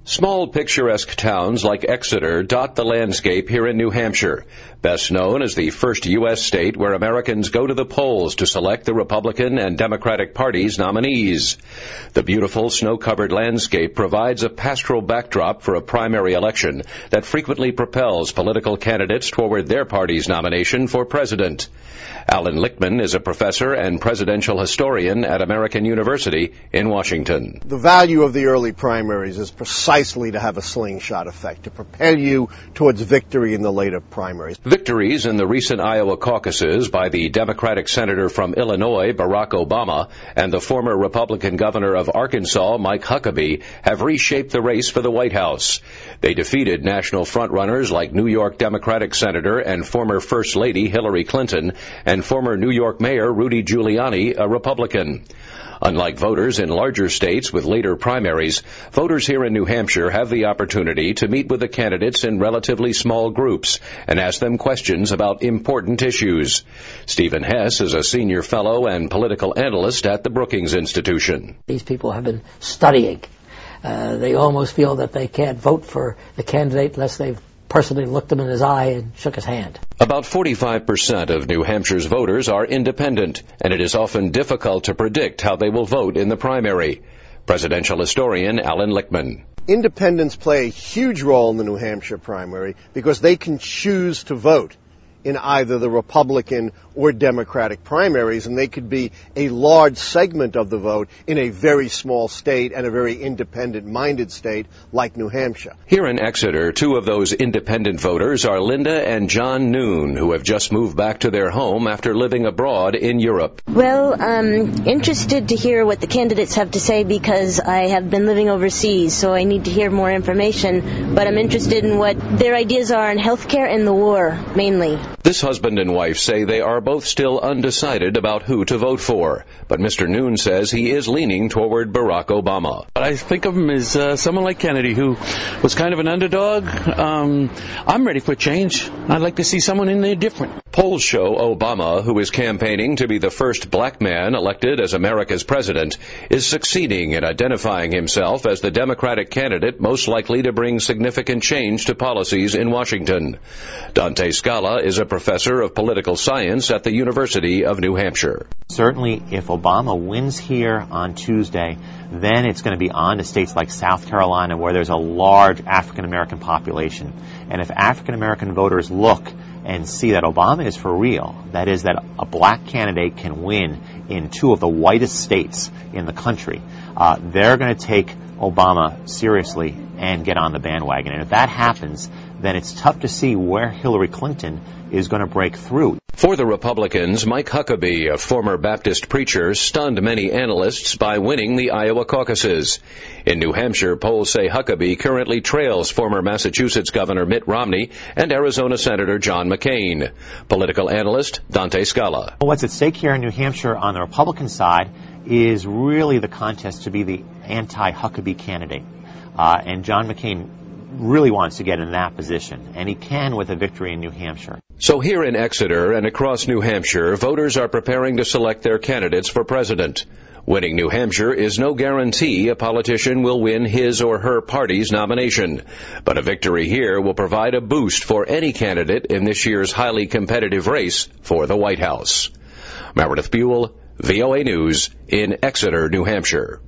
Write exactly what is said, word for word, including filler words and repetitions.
Small picturesque towns like Exeter dot the landscape here in New Hampshire, best known as the first U S state where Americans go to the polls to select the Republican and Democratic parties' nominees. The beautiful snow-covered landscape provides a pastoral backdrop for a primary election that frequently propels political candidates toward their party's nomination for president. Alan Lichtman is a professor and presidential historian at American University in Washington. The value of the early primaries is precisely to have a slingshot effect, to prepare you towards victory in the later primaries. Victories in the recent Iowa caucuses by the Democratic senator from Illinois, Barack Obama, and the former Republican governor of Arkansas, Mike Huckabee, have reshaped the race for the White House. They defeated national frontrunners like New York Democratic Senator and former First Lady Hillary Clinton and former New York Mayor Rudy Giuliani, a Republican. Unlike voters in larger states with later primaries, voters here in New Hampshire have the opportunity to meet with the candidates in relatively small groups and ask them questions about important issues. Stephen Hess is a senior fellow and political analyst at the Brookings Institution. These people have been studying. Uh, they almost feel that they can't vote for the candidate unless they've personally looked him in his eye and shook his hand. About forty-five percent of New Hampshire's voters are independent, and it is often difficult to predict how they will vote in the primary. Presidential historian Alan Lichtman. Independents play a huge role in the New Hampshire primary because they can choose to vote in either the Republican or Democratic primaries, and they could be a large segment of the vote in a very small state and a very independent-minded state like New Hampshire. Here in Exeter, two of those independent voters are Linda and John Noon, who have just moved back to their home after living abroad in Europe. Well, I'm interested to hear what the candidates have to say because I have been living overseas, so I need to hear more information, but I'm interested in what their ideas are on health care and the war, mainly. This husband and wife say they are both still undecided about who to vote for, but Mister Noon says he is leaning toward Barack Obama. I think of him as uh, someone like Kennedy, who was kind of an underdog. Um, I'm ready for change. I'd like to see someone in there different. Polls show Obama, who is campaigning to be the first black man elected as America's president, is succeeding in identifying himself as the Democratic candidate most likely to bring significant change to policies in Washington. Dante Scala is a professor of political science at the University of New Hampshire. Certainly, if Obama wins here on Tuesday, then it's going to be on to states like South Carolina, where there's a large African-American population. And if African-American voters look and see that Obama is for real, that is, that a black candidate can win in two of the whitest states in the country, uh, they're going to take Obama seriously and get on the bandwagon. And if that happens, then it's tough to see where Hillary Clinton is going to break through. For the Republicans, Mike Huckabee, a former Baptist preacher, stunned many analysts by winning the Iowa caucuses. In New Hampshire, polls say Huckabee currently trails former Massachusetts Governor Mitt Romney and Arizona Senator John McCain. Political analyst Dante Scala. What's at stake here in New Hampshire on the Republican side is really the contest to be the anti-Huckabee candidate. Uh, and John McCain really wants to get in that position, and he can with a victory in New Hampshire. So here in Exeter and across New Hampshire, voters are preparing to select their candidates for president. Winning New Hampshire is no guarantee a politician will win his or her party's nomination, but a victory here will provide a boost for any candidate in this year's highly competitive race for the White House. Meredith Buell, V O A News in Exeter, New Hampshire.